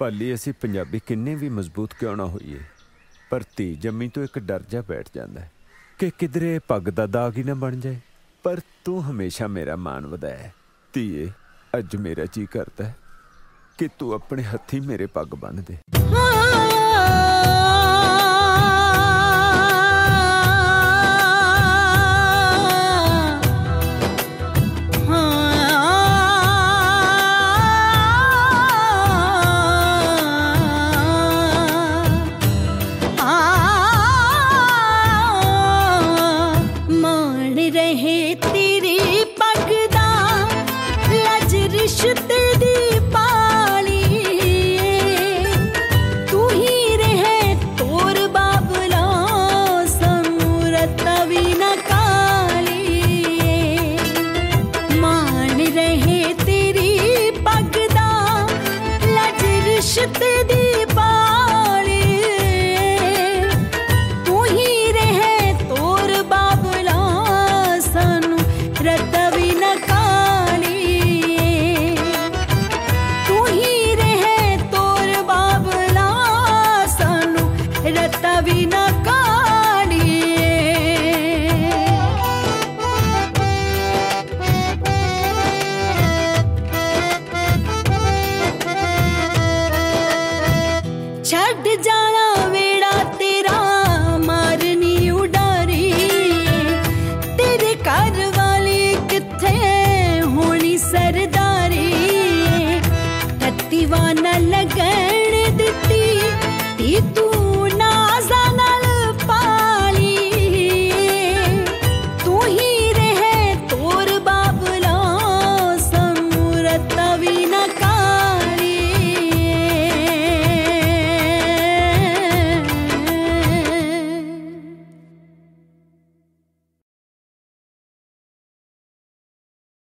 पाली असी पंजाबी किन्ने भी मजबूत क्यों ना होइए, पर धी जम्मी तो एक डर जा बैठ जाता है कि किधरे पग दा दाग ही ना बन जाए। पर तू हमेशा मेरा मान वधाया धीए। अज मेरा जी करता है कि तू अपने हथी मेरे पग बन दे। लगन दिती तू